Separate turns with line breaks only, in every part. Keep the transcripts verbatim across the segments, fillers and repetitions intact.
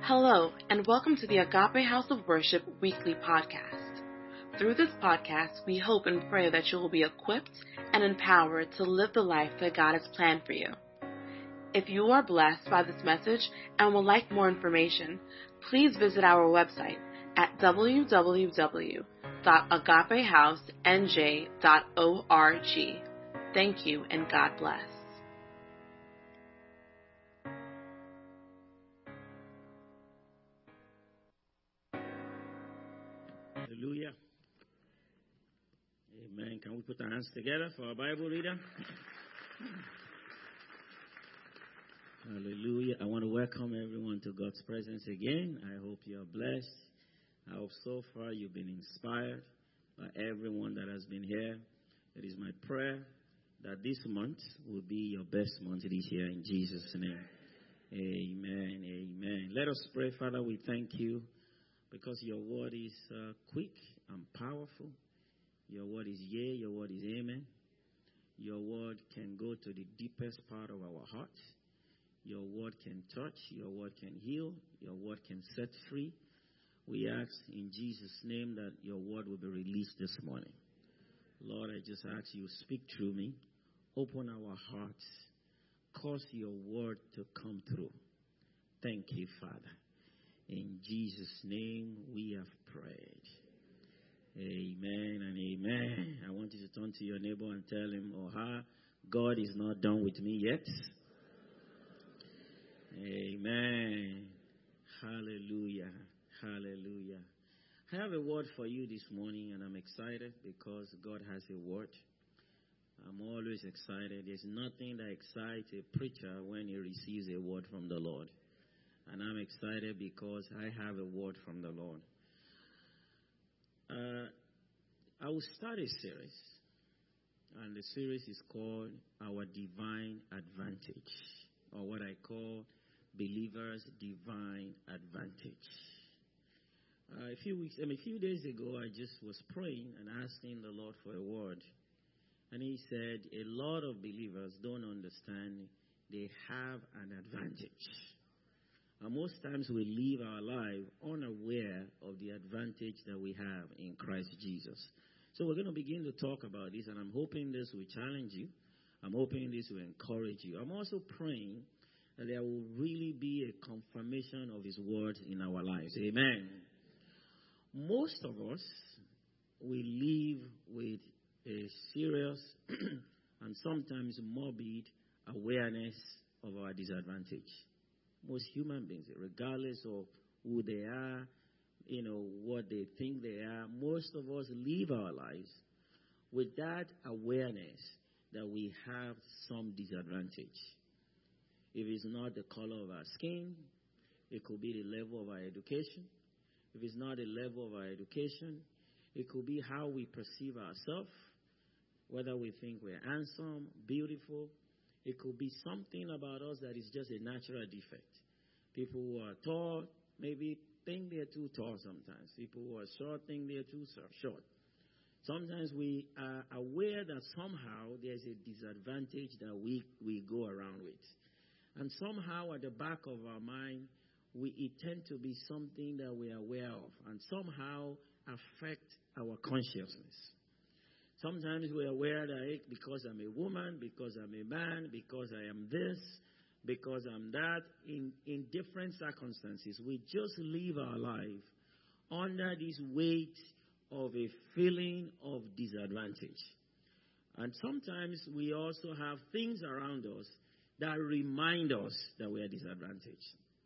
Hello, and welcome to the Agape House of Worship weekly podcast. Through this podcast, we hope and pray that you will be equipped and empowered to live the life that God has planned for you. If you are blessed by this message and would like more information, please visit our website at w w w dot agape house n j dot org. Thank you, and God bless.
Hallelujah. Amen. Can we put our hands together for our Bible reader? Hallelujah. I want to welcome everyone to God's presence again. I hope you are blessed. I hope so far you've been inspired by everyone that has been here. It is my prayer that this month will be your best month this year in Jesus' name. Amen. Amen. Let us pray. Father, we thank you because your word is uh, quick and powerful. Your word is yea, your word is amen. Your word can go to the deepest part of our hearts. Your word can touch. Your word can heal. Your word can set free. We ask in Jesus' name that your word will be released this morning. Lord, I just ask you, speak through me. Open our hearts. Cause your word to come through. Thank you, Father. In Jesus' name we have prayed. Amen and amen. I want you to turn to your neighbor and tell him or her, God is not done with me yet. Amen. Hallelujah. Hallelujah. I have a word for you this morning, and I'm excited because God has a word. I'm always excited. There's nothing that excites a preacher when he receives a word from the Lord. And I'm excited because I have a word from the Lord. Uh, I will start a series, and the series is called Our Divine Advantage, or what I call Believers' Divine Advantage. Uh, a few weeks, I mean, a few days ago, I just was praying and asking the Lord for a word. And he said, a lot of believers don't understand they have an advantage. And most times we live our life unaware of the advantage that we have in Christ Jesus. So we're going to begin to talk about this, and I'm hoping this will challenge you. I'm hoping this will encourage you. I'm also praying that there will really be a confirmation of his word in our lives. Amen. Most of us, we live with a serious and sometimes morbid awareness of our disadvantage. Most human beings, regardless of who they are, you know, what they think they are, most of us live our lives with that awareness that we have some disadvantage. If it's not the color of our skin, it could be the level of our education. If it's not the level of our education, it could be how we perceive ourselves, whether we think we're handsome, beautiful. It could be something about us that is just a natural defect. People who are tall maybe think they're too tall sometimes. People who are short think they're too short. Sometimes we are aware that somehow there's a disadvantage that we, we go around with. And somehow at the back of our mind, we, it tends to be something that we are aware of and somehow affect our consciousness. Sometimes we're aware that hey, because I'm a woman, because I'm a man, because I am this, because I'm that, in, in different circumstances, we just live our life under this weight of a feeling of disadvantage. And sometimes we also have things around us that remind us that we are disadvantaged.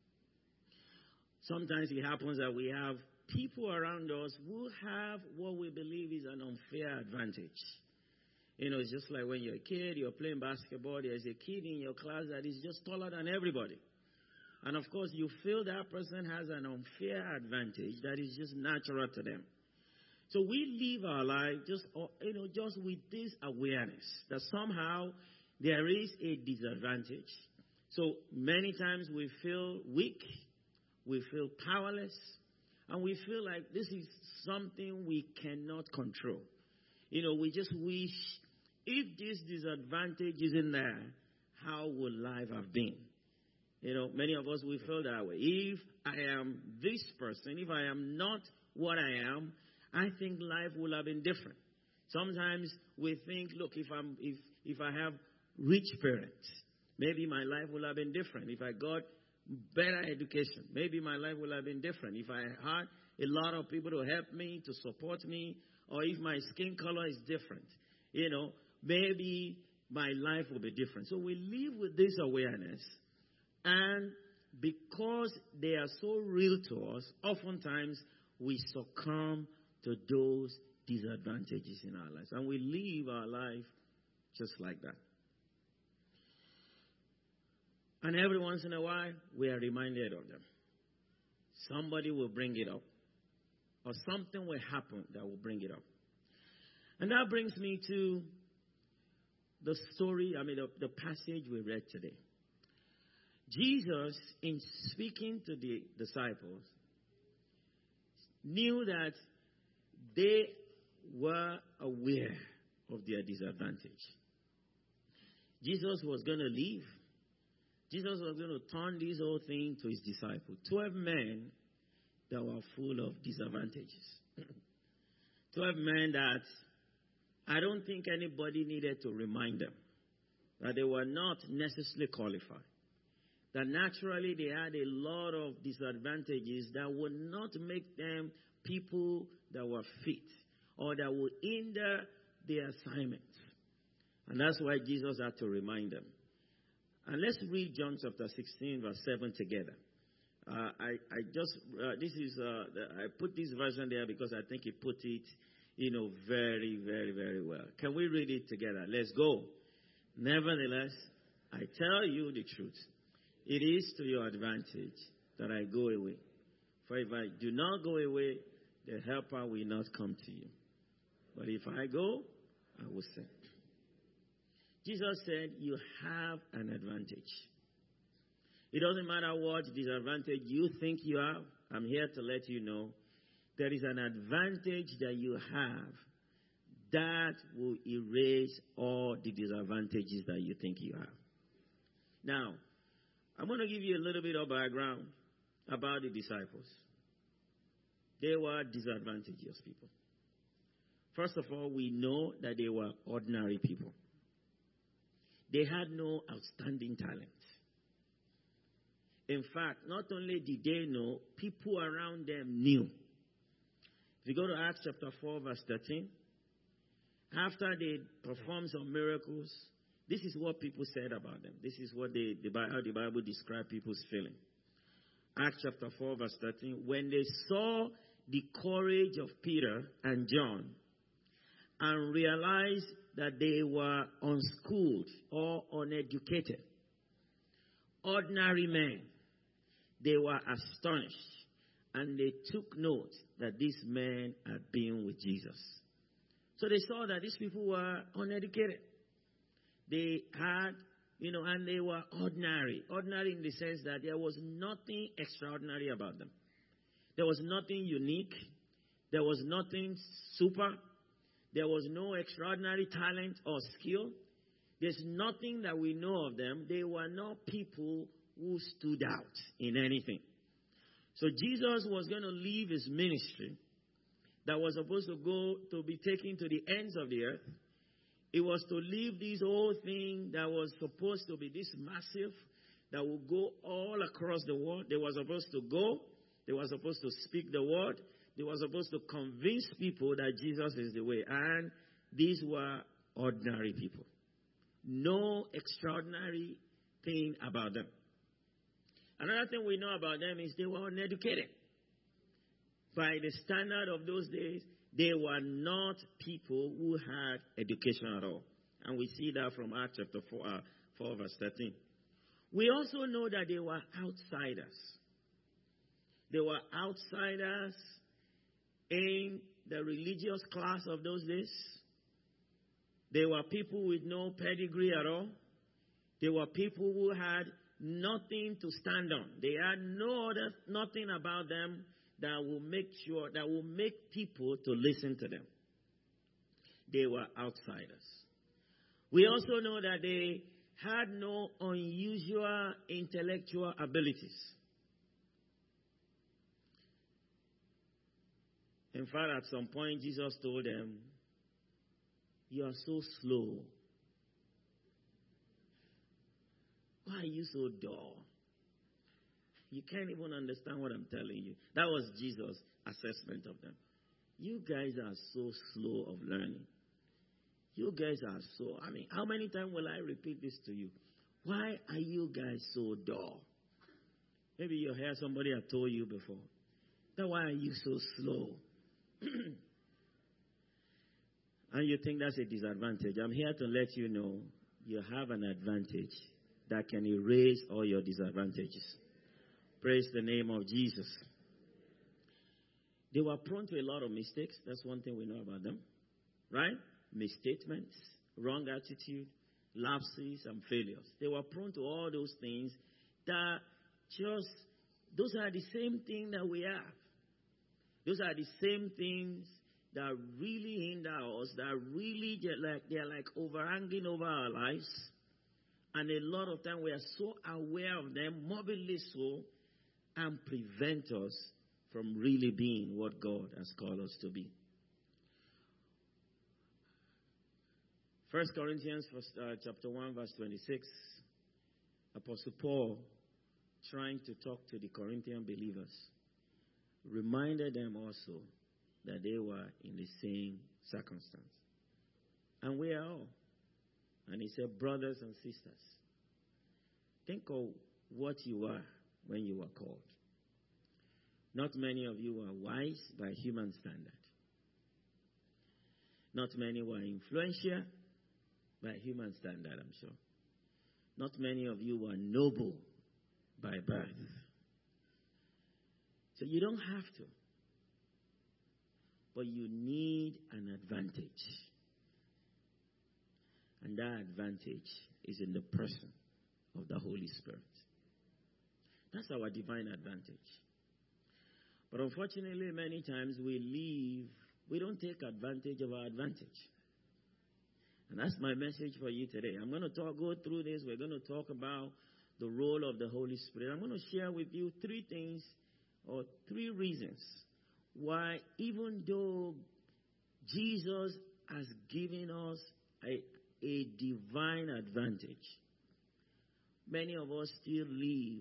Sometimes it happens that we have people around us who have what we believe is an unfair advantage. You know, it's just like when you're a kid, you're playing basketball, there's a kid in your class that is just taller than everybody. And of course, you feel that person has an unfair advantage that is just natural to them. So we live our life just, you know, just with this awareness that somehow there is a disadvantage. So many times we feel weak, we feel powerless, and we feel like this is something we cannot control. You know, we just wish if this disadvantage isn't there, how would life have been? You know, many of us, we feel that way. If I am this person, if I am not what I am, I think life will have been different. Sometimes we think, look, if I'm, if, if I have rich parents, maybe my life will have been different. If I got better education, maybe my life will have been different. If I had a lot of people to help me, to support me, or if my skin color is different, you know, maybe my life will be different. So we live with this awareness, and because they are so real to us, oftentimes we succumb to those disadvantages in our lives, and we live our life just like that. And every once in a while, we are reminded of them. Somebody will bring it up, or something will happen that will bring it up. And that brings me to the story, I mean, the, the passage we read today. Jesus, in speaking to the disciples, knew that they were aware of their disadvantage. Jesus was going to leave. Jesus was going to turn this whole thing to his disciples. Twelve men that were full of disadvantages. Twelve men that I don't think anybody needed to remind them that they were not necessarily qualified. That naturally they had a lot of disadvantages that would not make them people that were fit or that would hinder their assignment. And that's why Jesus had to remind them. And let's read John chapter sixteen, verse seven together. Uh, I, I just, uh, this is, uh, the, I put this version there because I think it put it, you know, very, very, very well. Can we read it together? Let's go. Nevertheless, I tell you the truth. It is to your advantage that I go away. For if I do not go away, the helper will not come to you. But if I go, I will send. Jesus said, you have an advantage. It doesn't matter what disadvantage you think you have. I'm here to let you know there is an advantage that you have that will erase all the disadvantages that you think you have. Now, I'm going to give you a little bit of background about the disciples. They were disadvantaged people. First of all, we know that they were ordinary people. They had no outstanding talent. In fact, not only did they know, people around them knew. If you go to Acts chapter four, verse thirteen, after they performed some miracles, this is what people said about them. This is what they, the, how the Bible describes people's feeling. Acts chapter four, verse thirteen, when they saw the courage of Peter and John and realized that they were unschooled or uneducated, ordinary men, they were astonished, and they took note that these men had been with Jesus. So they saw that these people were uneducated. They had, you know, and they were ordinary. Ordinary in the sense that there was nothing extraordinary about them. There was nothing unique. There was nothing super. There was no extraordinary talent or skill. There's nothing that we know of them. They were not people who stood out in anything. So Jesus was going to leave his ministry that was supposed to go to be taken to the ends of the earth. It was to leave this whole thing that was supposed to be this massive, that would go all across the world. They were supposed to go. They were supposed to speak the word. They were supposed to convince people that Jesus is the way. And these were ordinary people. No extraordinary thing about them. Another thing we know about them is they were uneducated. By the standard of those days, they were not people who had education at all. And we see that from Acts chapter four, uh, four verse thirteen. We also know that they were outsiders. They were outsiders in the religious class of those days. They were people with no pedigree at all. They were people who had nothing to stand on. They had no other, nothing about them that will make sure, that will make people to listen to them. They were outsiders. We also know that they had no unusual intellectual abilities. In fact, at some point, Jesus told them, "You are so slow. Why are you so dull? You can't even understand what I'm telling you." That was Jesus' assessment of them. You guys are so slow of learning. You guys are so, I mean, how many times will I repeat this to you? Why are you guys so dull? Maybe you heard somebody have told you before. Then why are you so slow? And you think that's a disadvantage. I'm here to let you know you have an advantage that can erase all your disadvantages. Praise the name of Jesus. They were prone to a lot of mistakes. That's one thing we know about them. Right? Misstatements, wrong attitude, lapses, and failures. They were prone to all those things that just, those are the same thing that we have. Those are the same things that really hinder us, that really get like, they're like overhanging over our lives. And a lot of time we are so aware of them, morbidly so, and prevent us from really being what God has called us to be. First Corinthians uh, chapter one, verse twenty-six. Apostle Paul, trying to talk to the Corinthian believers, reminded them also that they were in the same circumstance. And we are all. And he said, brothers and sisters, think of what you were when you were called. Not many of you were wise by human standard. Not many were influential by human standard, I'm sure. Not many of you were noble by birth. So you don't have to. But you need an advantage. And that advantage is in the person of the Holy Spirit. That's our divine advantage. But unfortunately, many times we leave, we don't take advantage of our advantage. And that's my message for you today. I'm going to talk, go through this. We're going to talk about the role of the Holy Spirit. I'm going to share with you three things or three reasons why, even though Jesus has given us a, a divine advantage, many of us still live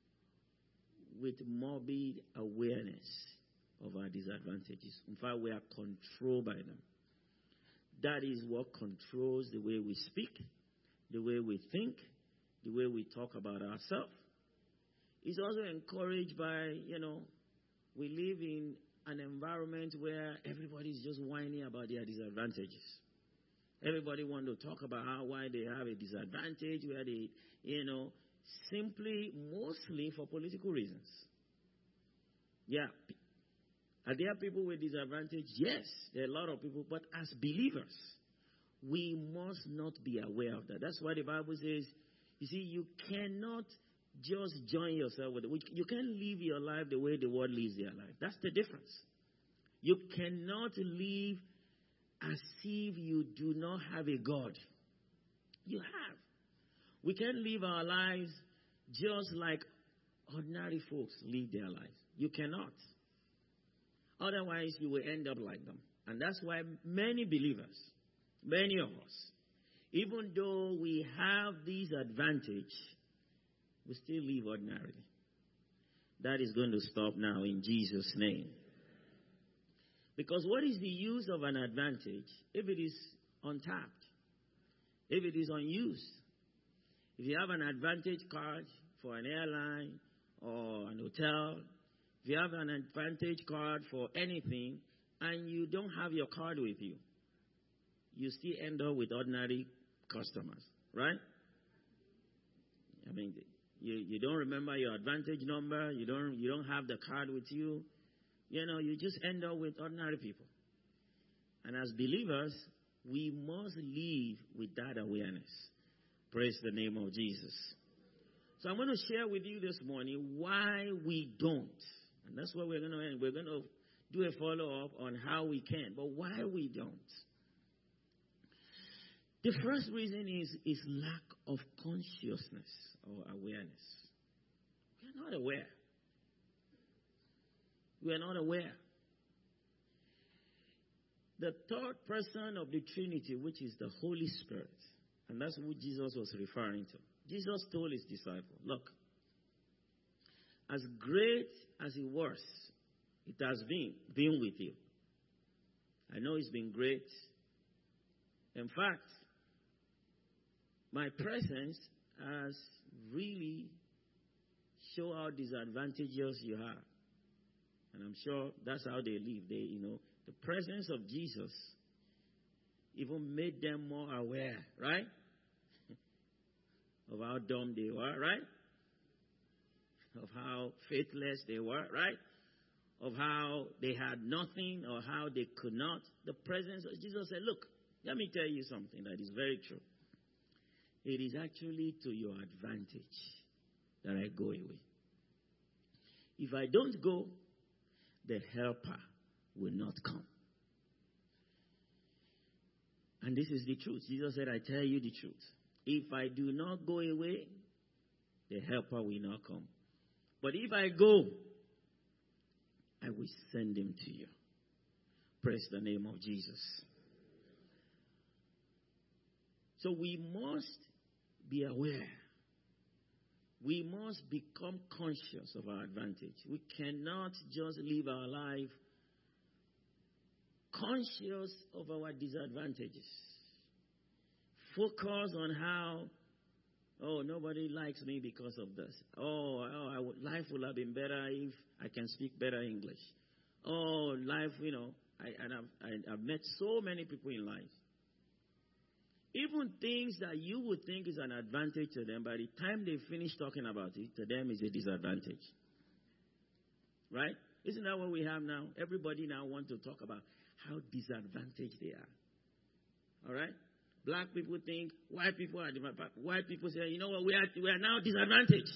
with morbid awareness of our disadvantages. In fact, we are controlled by them. That is what controls the way we speak, the way we think, the way we talk about ourselves. It's also encouraged by, you know, we live in an environment where everybody is just whining about their disadvantages. Everybody wants to talk about how, why they have a disadvantage, where they, you know, simply, mostly for political reasons. Yeah. Are there people with disadvantage? Yes, there are a lot of people. But as believers, we must not be aware of that. That's why the Bible says, you see, you cannot just join yourself with it. You can't live your life the way the world lives their life. That's the difference. You cannot live as if you do not have a God. You have. We can't live our lives just like ordinary folks live their lives. You cannot. Otherwise, you will end up like them. And that's why many believers, many of us, even though we have this advantage, we still live ordinarily. That is going to stop now in Jesus' name. Because what is the use of an advantage if it is untapped? If it is unused? If you have an advantage card for an airline or an hotel, if you have an advantage card for anything and you don't have your card with you, you still end up with ordinary customers, right? I mean, you, you don't remember your advantage number, you don't you don't have the card with you, you know, you just end up with ordinary people. And as believers, we must live with that awareness. Praise the name of Jesus. So I'm going to share with you this morning why we don't. And that's what we're going to end. We're going to do a follow-up on how we can, but why we don't. The first reason is, is lack of consciousness or awareness. We are not aware. We are not aware. The third person of the Trinity, which is the Holy Spirit, and that's what Jesus was referring to. Jesus told his disciples, look, as great as it was, it has been, been with you. I know it's been great. In fact, my presence has really shown how disadvantageous you are. And I'm sure that's how they live. They, you know, the presence of Jesus even made them more aware, right? Of how dumb they were, right? Of how faithless they were, right? Of how they had nothing or how they could not. The presence of Jesus said, look, let me tell you something that is very true. It is actually to your advantage that I go away. If I don't go, the helper will not come. And this is the truth. Jesus said, I tell you the truth. If I do not go away, the helper will not come. But if I go, I will send him to you. Praise the name of Jesus. So we must be aware. We must become conscious of our advantage. We cannot just live our life conscious of our disadvantages. Focus on how, oh, nobody likes me because of this. Oh, oh I would, life would have been better if I can speak better English. Oh, life, you know, I, and I've, I, I've met so many people in life. Even things that you would think is an advantage to them, by the time they finish talking about it, to them is a disadvantage. Right? Isn't that what we have now? Everybody now wants to talk about how disadvantaged they are. All right? Black people think white people are disadvantaged. White people say, you know what, we are, we are now disadvantaged.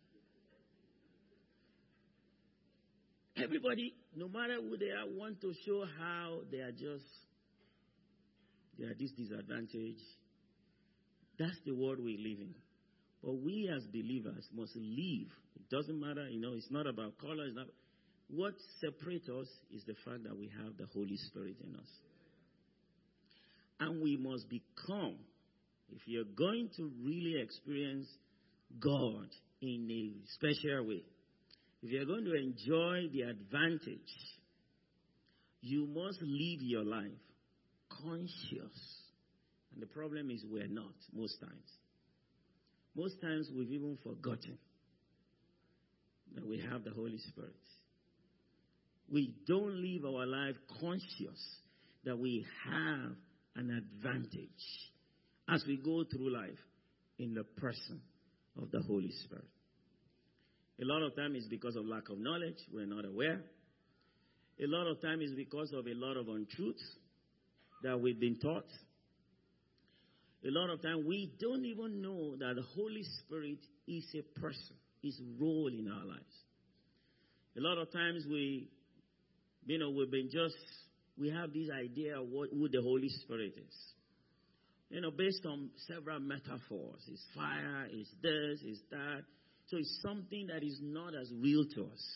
Everybody, no matter who they are, want to show how they are just, they are this disadvantage. That's the world we live in. But we as believers must live. It doesn't matter, you know, it's not about color. It's not. What separates us is the fact that we have the Holy Spirit in us. And we must become, if you're going to really experience God in a special way, if you're going to enjoy the advantage, you must live your life conscious. And the problem is we're not most times. Most times we've even forgotten that we have the Holy Spirit. We don't live our life conscious that we have an advantage as we go through life in the person of the Holy Spirit. A lot of time is because of lack of knowledge. We're not aware. A lot of time is because of a lot of untruths that we've been taught. A lot of time we don't even know that the Holy Spirit is a person, his role in our lives. A lot of times we, you know, we've been just, we have this idea of what, who the Holy Spirit is. You know, based on several metaphors. It's fire, it's this, it's that. So it's something that is not as real to us.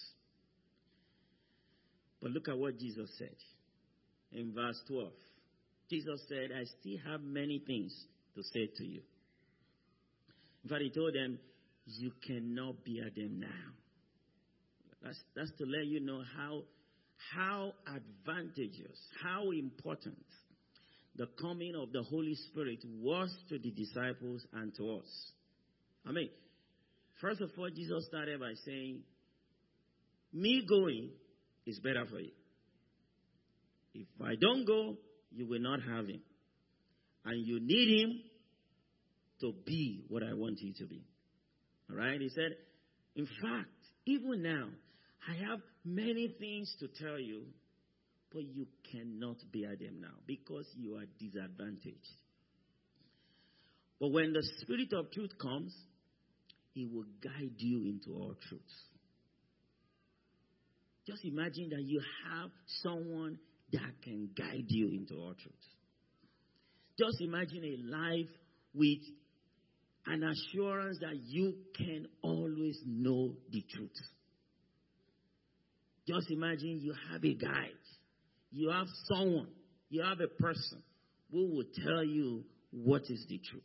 But look at what Jesus said in verse twelve. Jesus said, I still have many things to say to you. In fact, he told them, you cannot bear them now. That's, that's to let you know how, how advantageous, how important the coming of the Holy Spirit was to the disciples and to us. I mean, first of all, Jesus started by saying, me going is better for you. If I don't go, you will not have him. And you need him to be what I want you to be. All right? He said, in fact, even now, I have many things to tell you, but you cannot bear them now because you are disadvantaged. But when the Spirit of truth comes, he will guide you into all truth. Just imagine that you have someone that can guide you into all truth. Just imagine a life with an assurance that you can always know the truth. Just imagine you have a guide. You have someone. You have a person who will tell you what is the truth.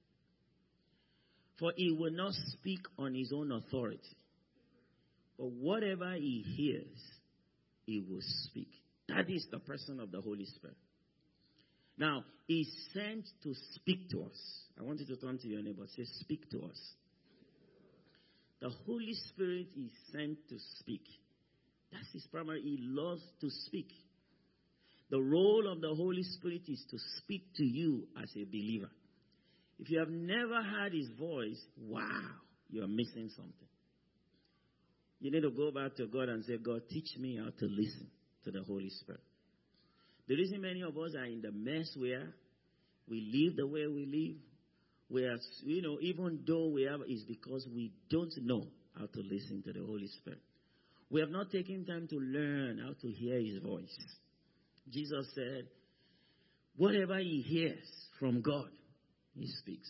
For he will not speak on his own authority. But whatever he hears, he will speak. That is the person of the Holy Spirit. Now, he's sent to speak to us. I want you to turn to your neighbor and say, speak to us. The Holy Spirit is sent to speak. That's his primary. He loves to speak. The role of the Holy Spirit is to speak to you as a believer. If you have never heard his voice, wow, you are missing something. You need to go back to God and say, God, teach me how to listen to the Holy Spirit. The reason many of us are in the mess where we live the way we live, where, you know, even though we have, is because we don't know how to listen to the Holy Spirit. We have not taken time to learn how to hear his voice. Jesus said, whatever he hears from God, he speaks.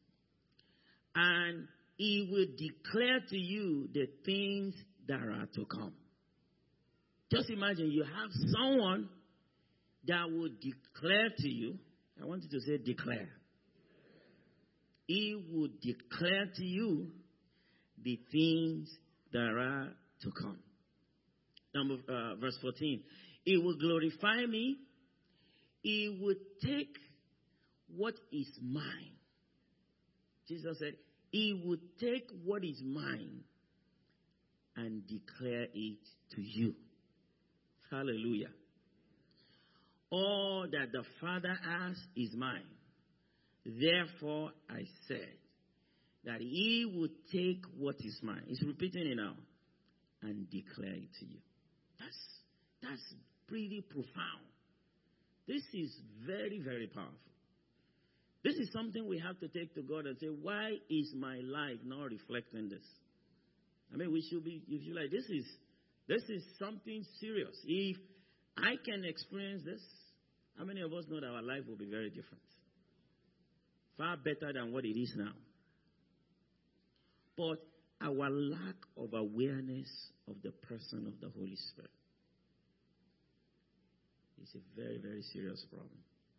And he will declare to you the things that are to come. Just imagine you have someone that will declare to you. I want you to say declare. He will declare to you the things that are to come. Number uh, verse fourteen. He will glorify me. He will take what is mine. Jesus said, he will take what is mine and declare it to you. Hallelujah. All that the Father has is mine. Therefore, I said that he would take what is mine. He's repeating it now. And declare it to you. That's, that's pretty profound. This is very, very powerful. This is something we have to take to God and say, why is my life not reflecting this? I mean, we should be, if you like, this is, this is something serious. If I can experience this, how many of us know that our life will be very different? Far better than what it is now. But our lack of awareness of the person of the Holy Spirit is a very, very serious problem.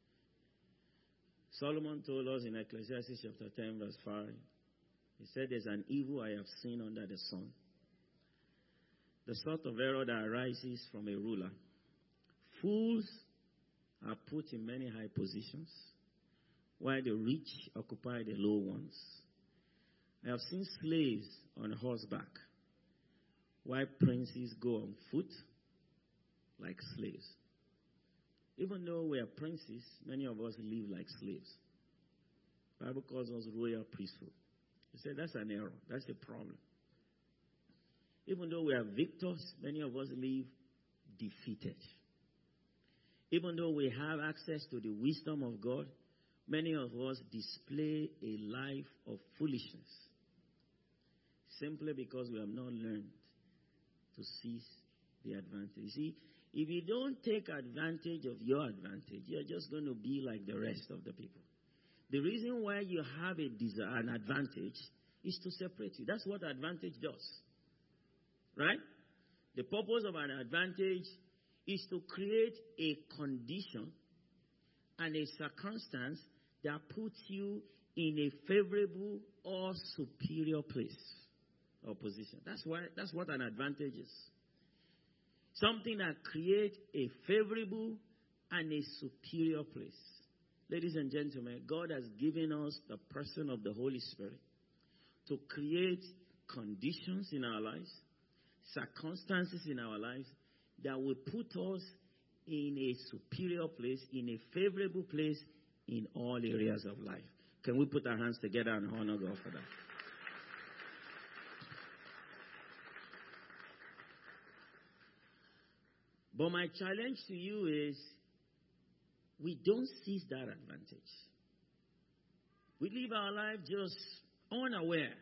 Solomon told us in Ecclesiastes chapter ten, verse five, he said, there's an evil I have seen under the sun. The sort of error that arises from a ruler. Fools are put in many high positions, while the rich occupy the low ones. I have seen slaves on horseback, while princes go on foot like slaves. Even though we are princes, many of us live like slaves. The Bible calls us royal priesthood. He said that's an error. That's a problem. Even though we are victors, many of us live defeated. Even though we have access to the wisdom of God, many of us display a life of foolishness simply because we have not learned to seize the advantage. You see, if you don't take advantage of your advantage, you're just going to be like the rest of the people. The reason why you have a desire, an advantage is to separate you. That's what advantage does. Right? The purpose of an advantage is to create a condition and a circumstance that puts you in a favorable or superior place or position. That's why that's what an advantage is. Something that creates a favorable and a superior place. Ladies and gentlemen, God has given us the person of the Holy Spirit to create conditions in our lives, circumstances in our lives that will put us in a superior place, in a favorable place in all areas of life. Can we put our hands together and honor God for that? But my challenge to you is we don't seize that advantage. We live our life just unaware.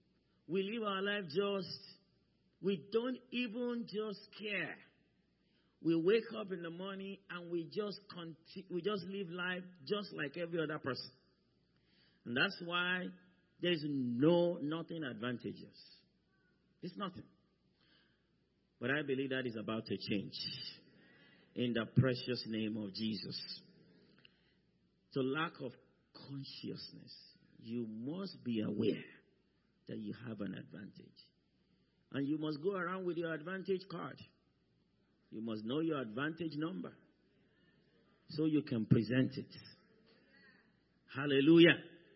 We live our life just, we don't even just care. We wake up in the morning and we just continue, we just live life just like every other person. And that's why there's no, nothing advantageous. It's nothing. But I believe that is about to change. In the precious name of Jesus. So lack of consciousness. You must be aware that you have an advantage. And you must go around with your advantage card. You must know your advantage number so you can present it. Hallelujah.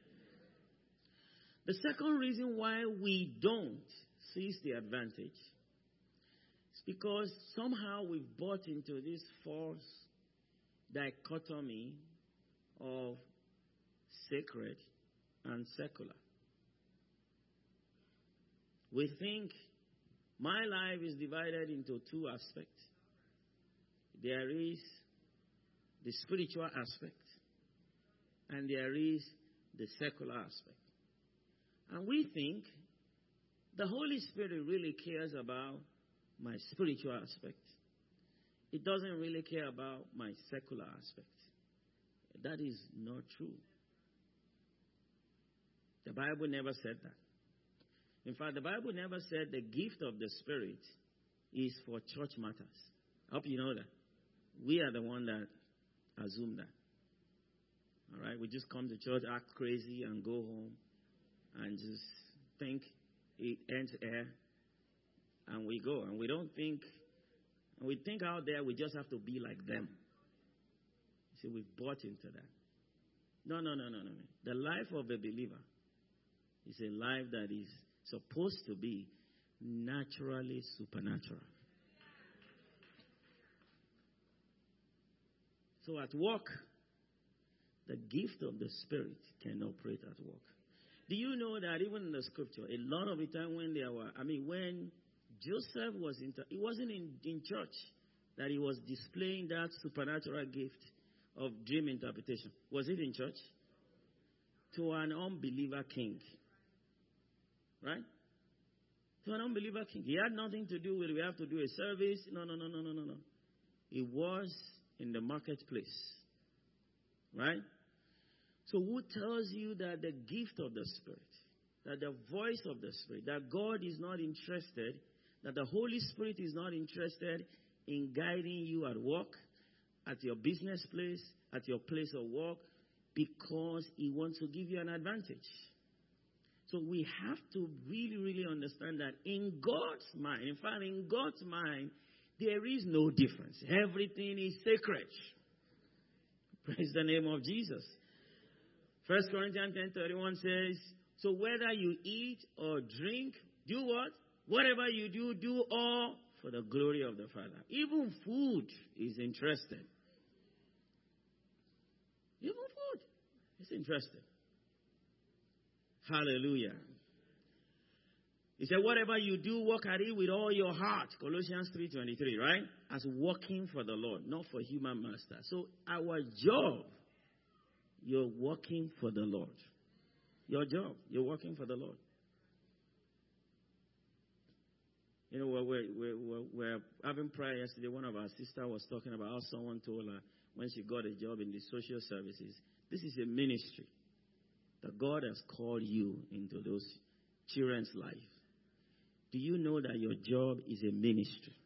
The second reason why we don't seize the advantage is because somehow we've bought into this false dichotomy of sacred and secular. We think my life is divided into two aspects. There is the spiritual aspect and there is the secular aspect. And we think the Holy Spirit really cares about my spiritual aspect. It doesn't really care about my secular aspect. That is not true. The Bible never said that. In fact, the Bible never said the gift of the Spirit is for church matters. I hope you know that. We are the one that assume that. All right? We just come to church, act crazy, and go home and just think it ends here, and we go. And we don't think, and we think out there we just have to be like them. See, we've bought into that. No, no, no, no, no. The life of a believer is a life that is supposed to be naturally supernatural. So at work, the gift of the Spirit can operate at work. Do you know that even in the scripture, a lot of the time when there were, I mean, when Joseph was in, it wasn't in, in church that he was displaying that supernatural gift of dream interpretation. Was it in church? To an unbeliever king. Right? To an unbeliever king. He had nothing to do with, we have to do a service. No, no, no, no, no, no, no. It was in the marketplace. Right? So who tells you that the gift of the Spirit, that the voice of the Spirit, that God is not interested, that the Holy Spirit is not interested in guiding you at work, at your business place, at your place of work, because He wants to give you an advantage. So we have to really, really understand that in God's mind, in fact, in God's mind, there is no difference. Everything is sacred. Praise the name of Jesus. First Corinthians ten thirty-one says, so whether you eat or drink, do what? Whatever you do, do all for the glory of the Father. Even food is interested. Even food is interested. Hallelujah. He said, whatever you do, work at it with all your heart. Colossians three twenty-three, right? As working for the Lord, not for human master. So our job, you're working for the Lord. Your job, you're working for the Lord. You know, we're, we're, we're, we're having prayer yesterday. One of our sisters was talking about how someone told her when she got a job in the social services, this is a ministry that God has called you into those children's life. Do you know that your job is a ministry?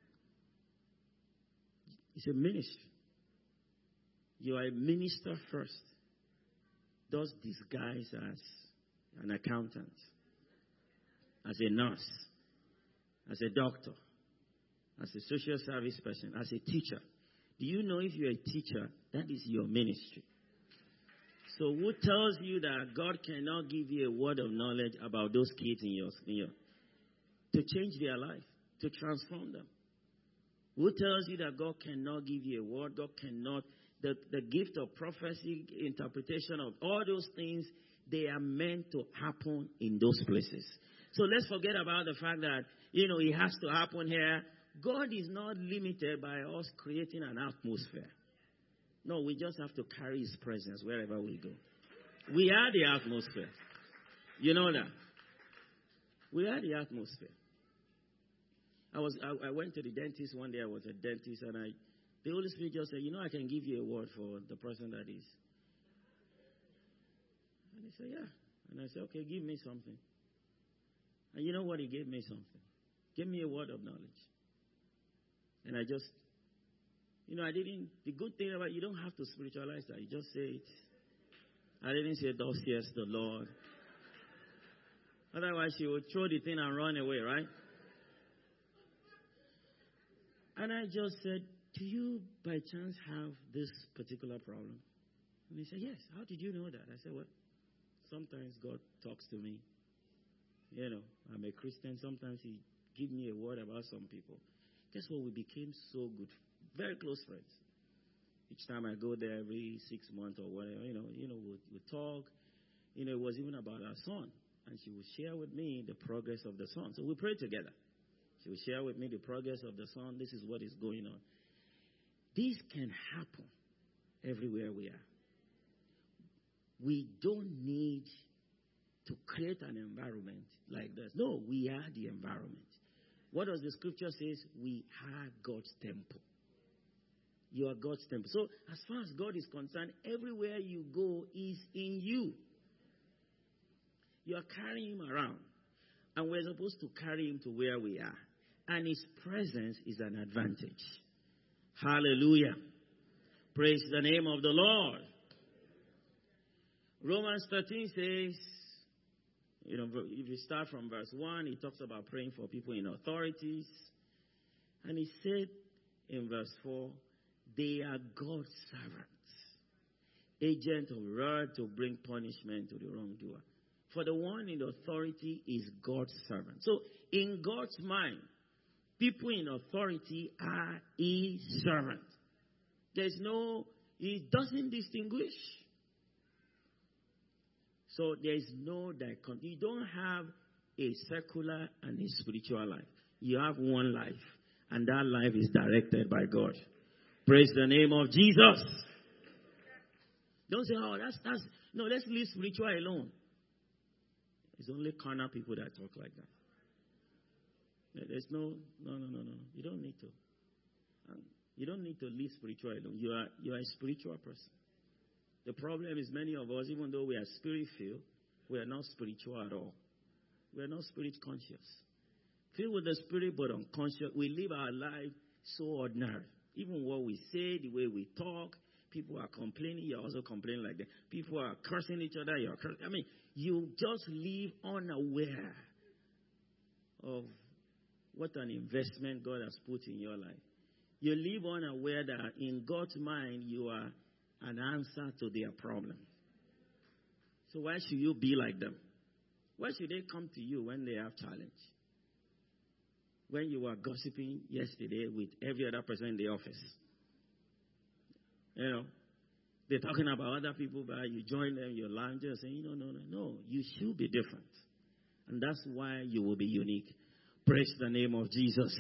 It's a ministry. You are a minister first. Does disguise as an accountant, as a nurse, as a doctor, as a social service person, as a teacher. Do you know if you're a teacher, that is your ministry? So who tells you that God cannot give you a word of knowledge about those kids in your, in your to change their life, to transform them? Who tells you that God cannot give you a word? God cannot, the, the gift of prophecy, interpretation of all those things, they are meant to happen in those places. So let's forget about the fact that, you know, it has to happen here. God is not limited by us creating an atmosphere. No, we just have to carry His presence wherever we go. We are the atmosphere. You know that. We are the atmosphere. I was I, I went to the dentist one day. I was a dentist, and I the Holy Spirit just said, you know, I can give you a word for the person that is. And he said, yeah. And I said, okay, give me something. And you know what? He gave me something. Give me a word of knowledge. And I just, you know, I didn't, the good thing about you don't have to spiritualize that. You just say it. I didn't say, thus says the Lord. Otherwise, she would throw the thing and run away, right? And I just said, do you by chance have this particular problem? And he said, yes. How did you know that? I said, well, sometimes God talks to me. You know, I'm a Christian. Sometimes he gives me a word about some people. Guess what? We became so good. Very close friends. Each time I go there every six months or whatever, you know, you know, we we talk. You know, it was even about our son. And she would share with me the progress of the son. So we prayed together. She would share with me the progress of the son. This is what is going on. This can happen everywhere we are. We don't need to create an environment like this. No, we are the environment. What does the scripture say? We are God's temple. You are God's temple. So as far as God is concerned, everywhere you go is in you. You are carrying him around. And we're supposed to carry him to where we are. And his presence is an advantage. Hallelujah. Praise the name of the Lord. Romans thirteen says, you know, if you start from verse one, he talks about praying for people in authorities. And he said in verse four, they are God's servants, agents of wrath to bring punishment to the wrongdoer. For the one in authority is God's servant. So in God's mind, people in authority are his servants. There's no, he doesn't distinguish. So there's no dichotomy. You don't have a secular and a spiritual life. You have one life, and that life is directed by God. Praise the name of Jesus. Don't say, oh, that's, that's, no, let's leave spiritual alone. It's only carnal people that talk like that. There's no, no, no, no, no. You don't need to. You don't need to live spiritual alone. You are, you are a spiritual person. The problem is many of us, even though we are spirit-filled, we are not spiritual at all. We are not spirit-conscious. Filled with the Spirit, but unconscious. We live our life so ordinary. Even what we say, the way we talk, people are complaining, you're also complaining like that. People are cursing each other, you're cursing. I mean, you just live unaware of what an investment God has put in your life. You live unaware that in God's mind, you are an answer to their problem. So why should you be like them? Why should they come to you when they have challenge? When you were gossiping yesterday with every other person in the office. You know, they're talking about other people, but you join them, you lounge and saying, no, no, no, no. You should be different. And that's why you will be unique. Praise the name of Jesus.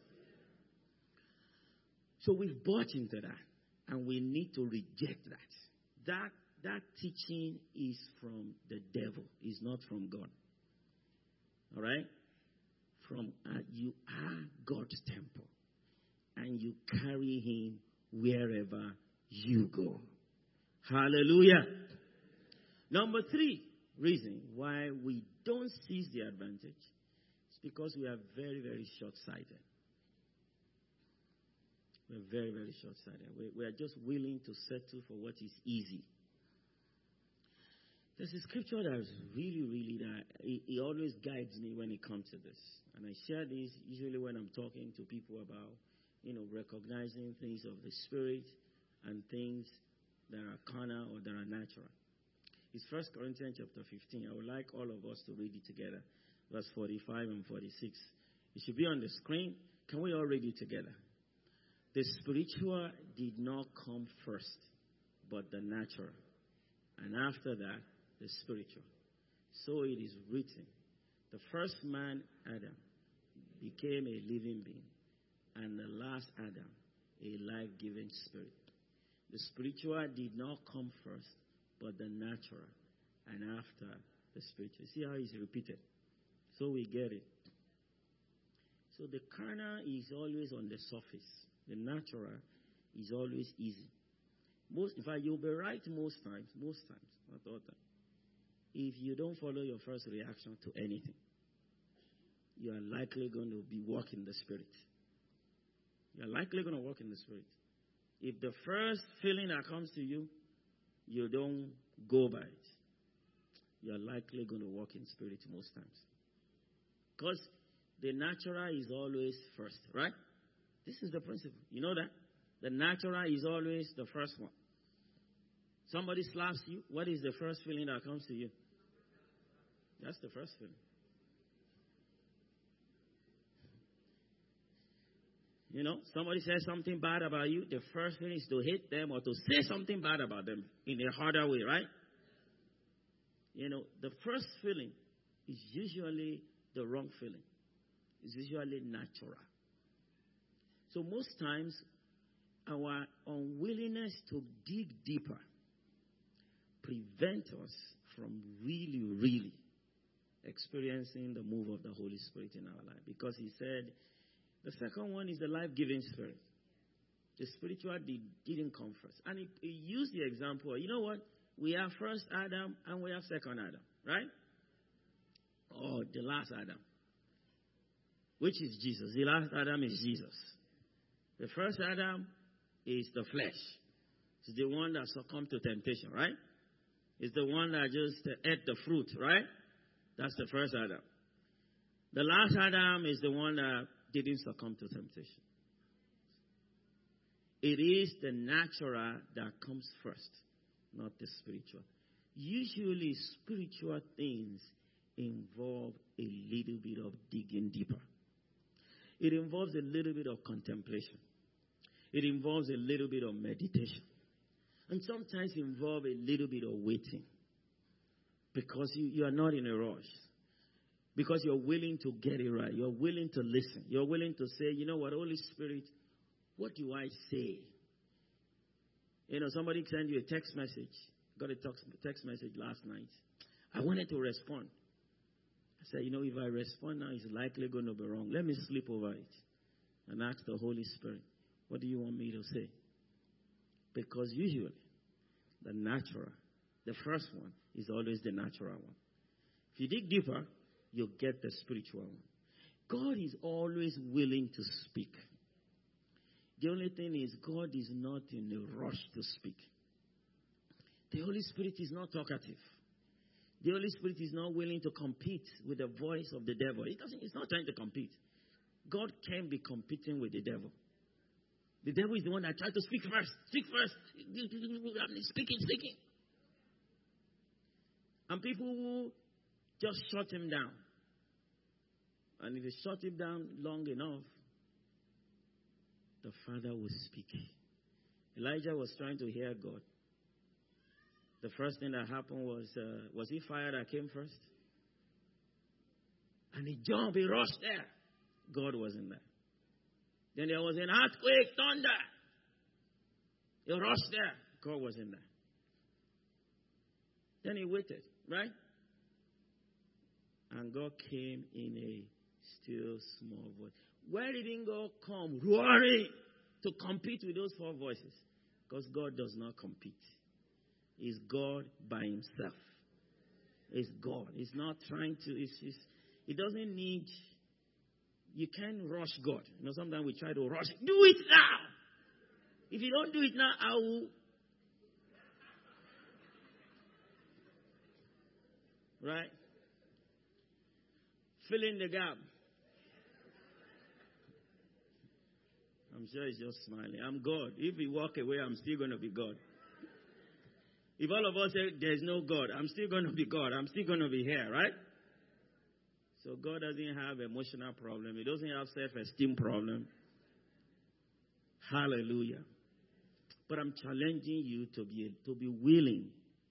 So we've bought into that. And we need to reject that. That that teaching is from the devil. It's not from God. All right? From uh, you are God's temple. And you carry him wherever you go. Hallelujah. Number three reason why we don't seize the advantage is because we are very, very short-sighted. We're very, very short-sighted. We, we are just willing to settle for what is easy. There's a scripture that is really, really, that it, it always guides me when it comes to this. And I share this usually when I'm talking to people about, you know, recognizing things of the Spirit and things that are carnal or that are natural. It's First Corinthians chapter fifteen. I would like all of us to read it together. Verse forty-five and forty-six. It should be on the screen. Can we all read it together? The spiritual did not come first, but the natural. And after that, the spiritual. So it is written, the first man, Adam, became a living being, and the last Adam, a life-giving spirit. The spiritual did not come first, but the natural, and after the spiritual. See how it's repeated? So we get it. So the carnal is always on the surface. The natural is always easy. Most, in fact, you'll be right most times, most times, not all time. If you don't follow your first reaction to anything, you are likely going to be walking the Spirit. You are likely going to walk in the Spirit. If the first feeling that comes to you, you don't go by it, you are likely going to walk in Spirit most times. Because the natural is always first, right? This is the principle. You know that? The natural is always the first one. Somebody slaps you, what is the first feeling that comes to you? That's the first feeling. You know, somebody says something bad about you, the first thing is to hate them or to say something bad about them in a harder way, right? You know, the first feeling is usually the wrong feeling. It's usually natural. So most times, our unwillingness to dig deeper prevent us from really, really experiencing the move of the Holy Spirit in our life. Because he said, the second one is the life-giving Spirit. The spiritual did, didn't come first. And he, he used the example, you know what? We have first Adam and we have second Adam, right? Or the last Adam, which is Jesus. The last Adam is Jesus. The first Adam is the flesh. It's the one that succumbed to temptation, right? It's the one that just ate the fruit, right? That's the first Adam. The last Adam is the one that didn't succumb to temptation. It is the natural that comes first, not the spiritual. Usually, spiritual things involve a little bit of digging deeper. It involves a little bit of contemplation. It involves a little bit of meditation. And sometimes involve a little bit of waiting. Because you, you are not in a rush. Because you're willing to get it right. You're willing to listen. You're willing to say, you know what, Holy Spirit, what do I say? You know, somebody sent you a text message. Got a text, text message last night. I wanted to respond. I said, you know, if I respond now, it's likely going to be wrong. Let me sleep over it and ask the Holy Spirit, what do you want me to say? Because usually, the natural, the first one, is always the natural one. If you dig deeper, you'll get the spiritual one. God is always willing to speak. The only thing is, God is not in a rush to speak. The Holy Spirit is not talkative. The Holy Spirit is not willing to compete with the voice of the devil. It doesn't, it's not trying to compete. God can't be competing with the devil. The devil is the one that tried to speak first. Speak first. Speaking, speaking. And people will just shut him down. And if you shut him down long enough, the Father will speak. Elijah was trying to hear God. The first thing that happened was, uh, was it fire that came first? And he jumped, he rushed there. God wasn't there. Then there was an earthquake, thunder. He rushed there. God wasn't there. Then he waited, right? And God came in a still small voice. Where didn't God come roaring to compete with those four voices? Because God does not compete. He's God by himself. He's God. He's not trying to, it's, it's, he doesn't need, you can't rush God. You know, sometimes we try to rush. Do it now. If you don't do it now, I will. Right? Fill in the gap. I'm sure he's just smiling. I'm God. If he walk away, I'm still going to be God. If all of us say there's no God, I'm still going to be God. I'm still going to be here, right? So God doesn't have emotional problem. He doesn't have self-esteem problem. Hallelujah. But I'm challenging you to be, to be willing.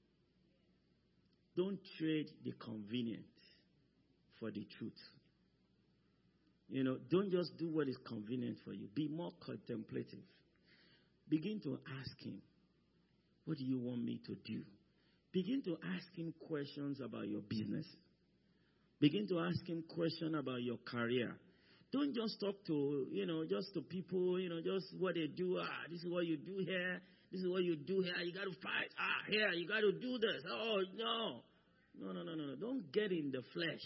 Don't trade the convenient for the truth. You know, don't just do what is convenient for you. Be more contemplative. Begin to ask him, what do you want me to do? Begin to ask him questions about your business. Begin to ask him questions about your career. Don't just talk to, you know, just to people, you know, just what they do. Ah, this is what you do here. This is what you do here. You got to fight. Ah, here, you got to do this. Oh, no. No, no, no, no, no. Don't get in the flesh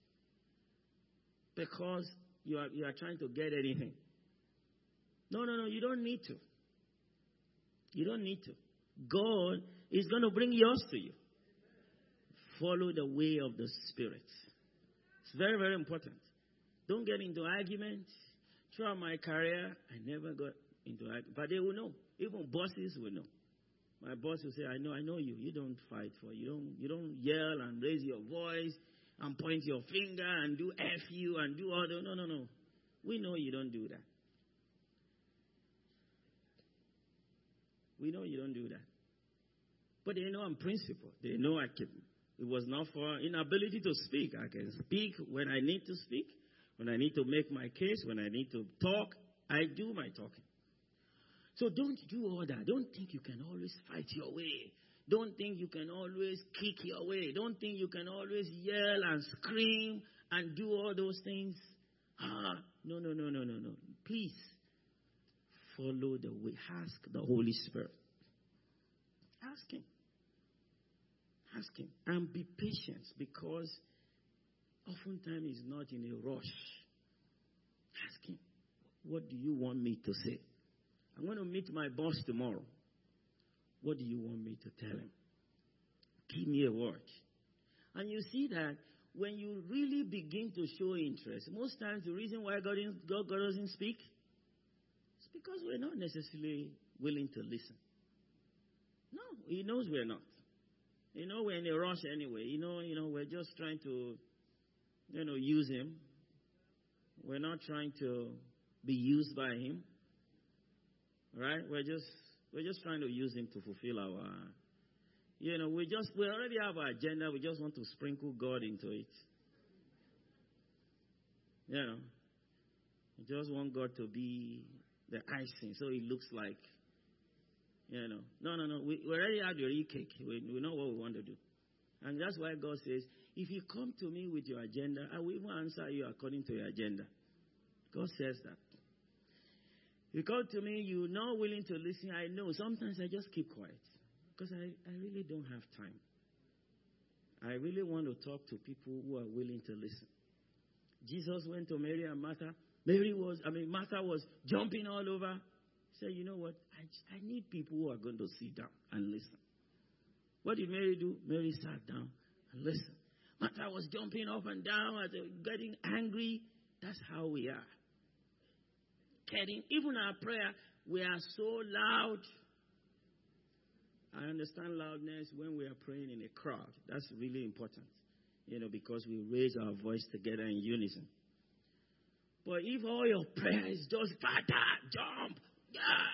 because you are, you are trying to get anything. No, no, no. You don't need to. You don't need to. God is going to bring yours to you. Follow the way of the Spirit. It's very, very important. Don't get into arguments. Throughout my career, I never got into arguments. But they will know. Even bosses will know. My boss will say, I know, I know you. You don't fight for you don't you don't yell and raise your voice and point your finger and do F you and do all that. No, no, no. We know you don't do that. We know you don't do that. But they know I'm principled. They know I can. It was not for inability to speak. I can speak when I need to speak. When I need to make my case, when I need to talk, I do my talking. So don't do all that. Don't think you can always fight your way. Don't think you can always kick your way. Don't think you can always yell and scream and do all those things. Ah, no, no, no, no, no, no. Please follow the way. Ask the Holy Spirit. Ask Him. Ask Him. And be patient because oftentimes He's not in a rush. Ask Him, what do you want me to say? I'm going to meet my boss tomorrow. What do you want me to tell him? Give me a word. And you see that when you really begin to show interest, most times the reason why God, God, God doesn't speak is because we're not necessarily willing to listen. No, He knows we're not. You know, we're in a rush anyway. You know, you know, we're just trying to, you know, use Him. We're not trying to be used by Him. Right? We're just we're just trying to use Him to fulfill our, you know, we just we already have our agenda. We just want to sprinkle God into it. You know, we just want God to be the icing, so it looks like, you know, no, no, no. We, we already have the real cake. We, we know what we want to do, and that's why God says, if you come to me with your agenda, I will even answer you according to your agenda. God says that. You come to me, you're not willing to listen. I know. Sometimes I just keep quiet because I, I really don't have time. I really want to talk to people who are willing to listen. Jesus went to Mary and Martha. Mary was, I mean, Martha was jumping all over. He said, you know what? I, I need people who are going to sit down and listen. What did Mary do? Mary sat down and listened. Martha was jumping up and down, getting angry. That's how we are. Getting, even our prayer, we are so loud. I understand loudness when we are praying in a crowd. That's really important, you know, because we raise our voice together in unison. But if all your prayer is just Father, jump, yeah,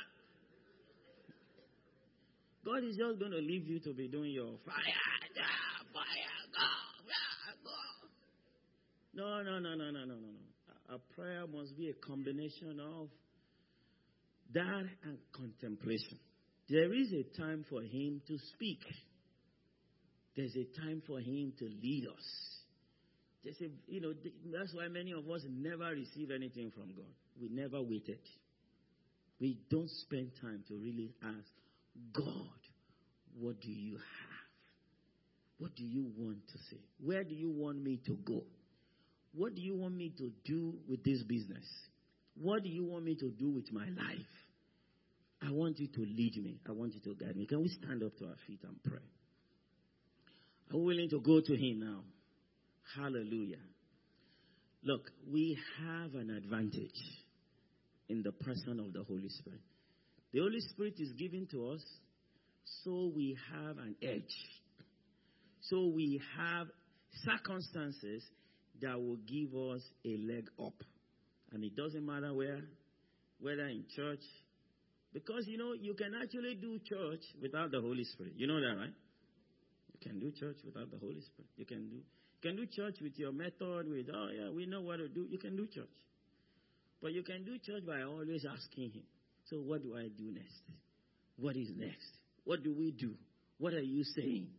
God is just going to leave you to be doing your fire, yeah, fire, go, yeah, go. No, no, no, no, no, no, no, no. A prayer must be a combination of that and contemplation. There is a time for Him to speak. There's a time for Him to lead us. There's a, you know, that's why many of us never receive anything from God. We never waited. We don't spend time to really ask, God, what do you have? What do you want to say? Where do you want me to go? What do you want me to do with this business? What do you want me to do with my life? I want you to lead me. I want you to guide me. Can we stand up to our feet and pray? Are we willing to go to Him now? Hallelujah. Look, we have an advantage in the person of the Holy Spirit. The Holy Spirit is given to us, so we have an edge. So we have circumstances that will give us a leg up. And it doesn't matter where, whether in church. Because, you know, you can actually do church without the Holy Spirit. You know that, right? You can do church without the Holy Spirit. You can do, you can do church with your method, with, oh, yeah, we know what to do. You can do church. But you can do church by always asking Him, so what do I do next? What is next? What do we do? What are you saying?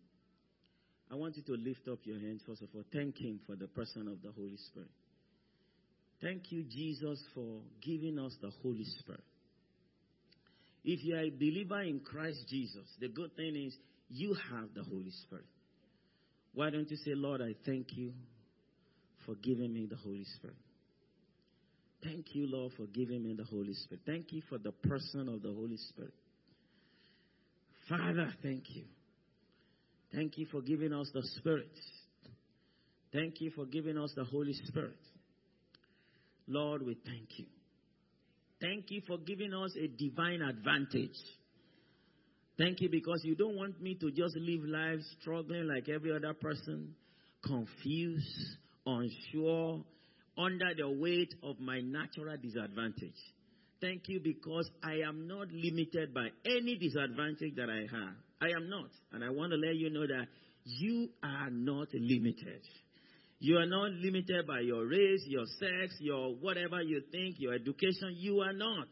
I want you to lift up your hands, first of all. Thank Him for the person of the Holy Spirit. Thank you, Jesus, for giving us the Holy Spirit. If you are a believer in Christ Jesus, the good thing is you have the Holy Spirit. Why don't you say, Lord, I thank you for giving me the Holy Spirit. Thank you, Lord, for giving me the Holy Spirit. Thank you for the person of the Holy Spirit. Father, thank you. Thank you for giving us the Spirit. Thank you for giving us the Holy Spirit. Lord, we thank you. Thank you for giving us a divine advantage. Thank you because you don't want me to just live life struggling like every other person, confused, unsure, under the weight of my natural disadvantage. Thank you because I am not limited by any disadvantage that I have. I am not. And I want to let you know that you are not limited. You are not limited by your race, your sex, your whatever you think, your education. You are not.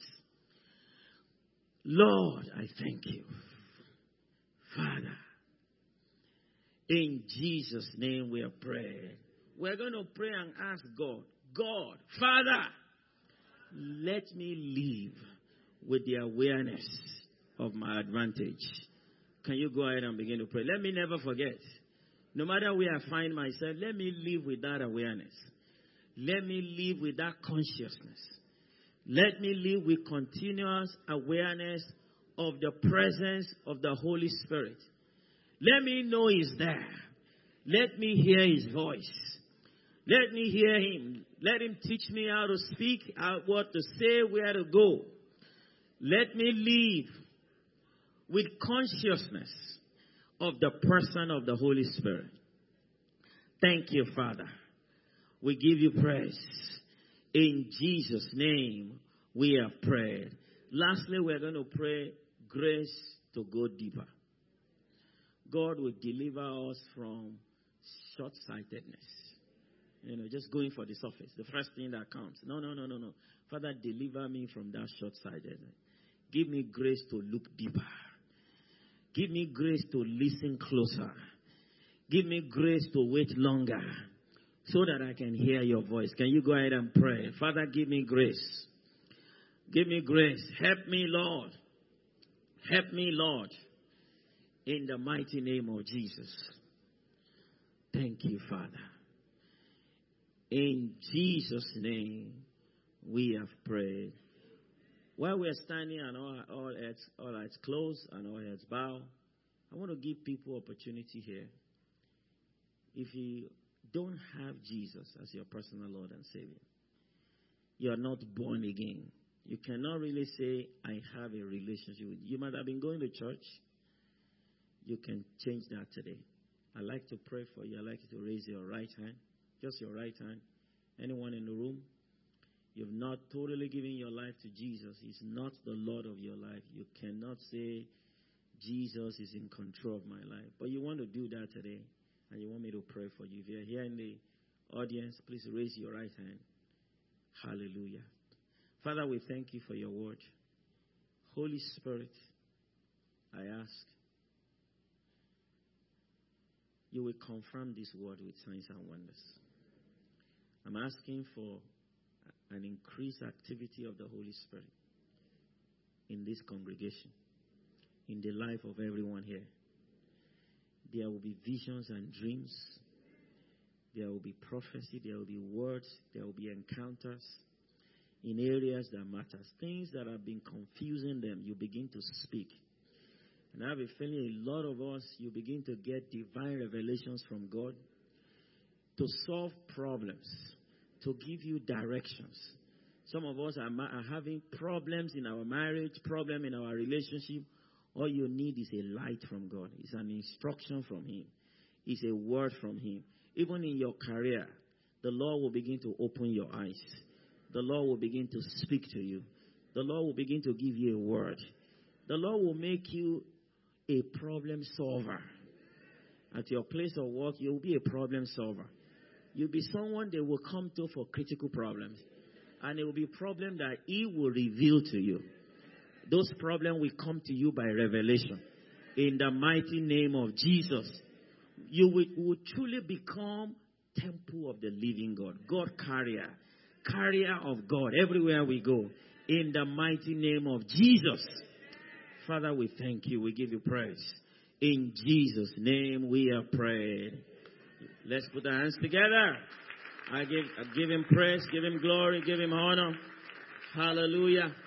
Lord, I thank you. Father, in Jesus' name we are praying. We're going to pray and ask God, God, Father, let me live with the awareness of my advantage. Can you go ahead and begin to pray? Let me never forget. No matter where I find myself, let me live with that awareness. Let me live with that consciousness. Let me live with continuous awareness of the presence of the Holy Spirit. Let me know He's there. Let me hear His voice. Let me hear Him. Let Him teach me how to speak, how, what to say, where to go. Let me live with consciousness of the person of the Holy Spirit. Thank you, Father. We give you praise. In Jesus' name, we have prayed. Lastly, we're going to pray grace to go deeper. God will deliver us from short-sightedness. You know, just going for the surface, the first thing that comes. No, no, no, no, no. Father, deliver me from that short-sightedness. Give me grace to look deeper. Give me grace to listen closer. Give me grace to wait longer so that I can hear your voice. Can you go ahead and pray? Father, give me grace. Give me grace. Help me, Lord. Help me, Lord. In the mighty name of Jesus. Thank you, Father. In Jesus' name, we have prayed. While we are standing and all, all, heads, all heads closed and all heads bow, I want to give people opportunity here. If you don't have Jesus as your personal Lord and Savior, you are not born again. You cannot really say, I have a relationship with you. You might have been going to church. You can change that today. I'd like to pray for you. I'd like you to raise your right hand. Just your right hand. Anyone in the room? You've not totally given your life to Jesus. He's not the Lord of your life. You cannot say, Jesus is in control of my life. But you want to do that today, and you want me to pray for you. If you're here in the audience, please raise your right hand. Hallelujah. Father, we thank you for your word. Holy Spirit, I ask, you will confirm this word with signs and wonders. I'm asking for an increased activity of the Holy Spirit in this congregation, in the life of everyone here. There will be visions and dreams. There will be prophecy. There will be words. There will be encounters in areas that matter. Things that have been confusing them, you begin to speak. And I have a feeling a lot of us, you begin to get divine revelations from God to solve problems, to give you directions. Some of us are, ma- are having problems in our marriage, problem in our relationship. All you need is a light from God. It's an instruction from Him. It's a word from Him. Even in your career, the Lord will begin to open your eyes. The Lord will begin to speak to you. The Lord will begin to give you a word. The Lord will make you a problem solver. At your place of work, you'll be a problem solver. You'll be someone they will come to for critical problems. And it will be a problem that He will reveal to you. Those problems will come to you by revelation. In the mighty name of Jesus, you will, will truly become temple of the living God. God carrier, carrier of God everywhere we go. In the mighty name of Jesus. Father, we thank you. We give you praise. In Jesus' name we are prayed. Let's put our hands together. I give, I give him praise, give him glory, give him honor. Hallelujah.